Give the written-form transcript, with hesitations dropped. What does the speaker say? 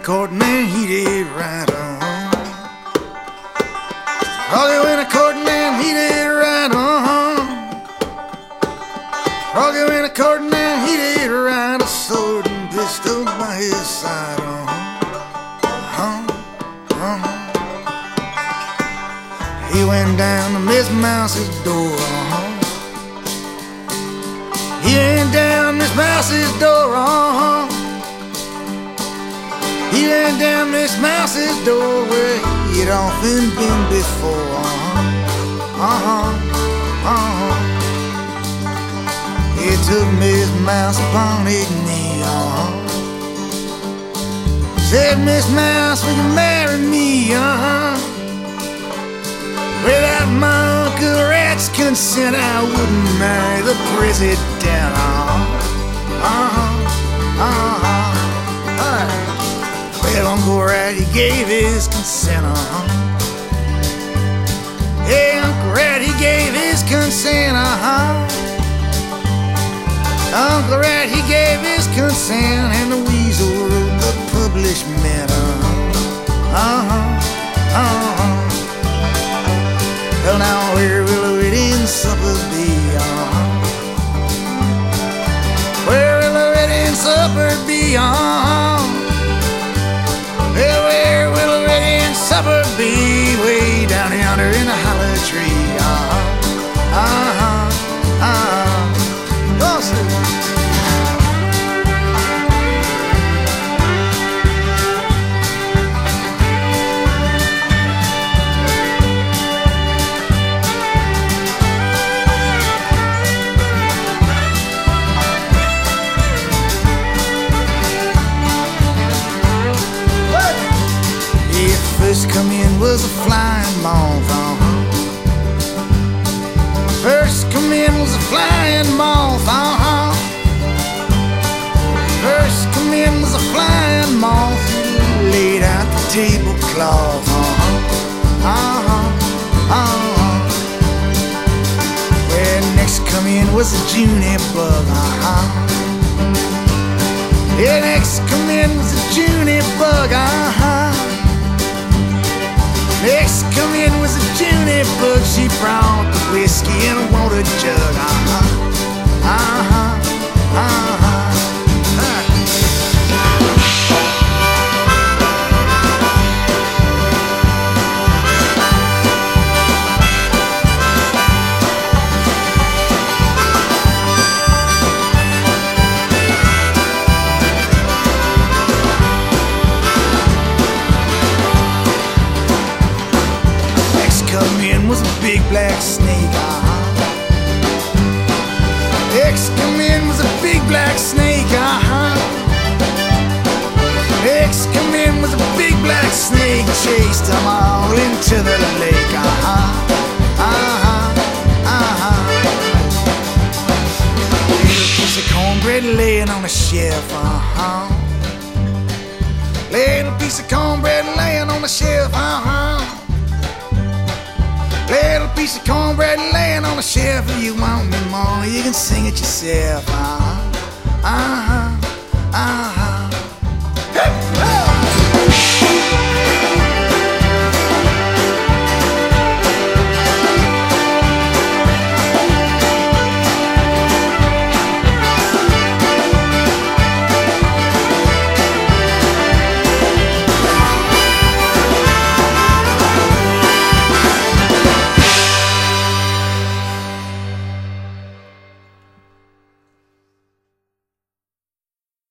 courting and he did right on. Froggy went a courting and he did right on. Froggy went a courting and he did right, a sword and pistol by his side on. He went down to Miss Mouse's door. He went down Miss Mouse's door. He went down Miss Mouse's door where he'd often been before. He took Miss Mouse upon his knee. Said, Miss Mouse, will you marry me? Without my Uncle Rat's consent, I wouldn't marry the president. Well, Uncle Rat, he gave his consent. Yeah, Uncle Rat, he gave his consent. Uncle Rat, he gave his consent, and the weasel wrote the publishment. Well, now where will a wedding supper be? Where will a wedding supper be? Well, where will a wedding supper be? Way down yonder in a hollow tree. First come in was a flying moth. First come in was a flying moth. First come in was a flying moth. Laid out the tablecloth. Where next come in was a Junie bug. Yeah, next come in was a Junie bug. Next come in was a Junie bug. She brought the whiskey in a water jug. Was a big black snake. Next come in was a big black snake. Next come in was a big black snake. Chased them all into the lake. Little piece of cornbread laying on a shelf. Little piece of cornbread laying on a shelf. Little piece of cornbread laying on a shelf. If you want me more, you can sing it yourself.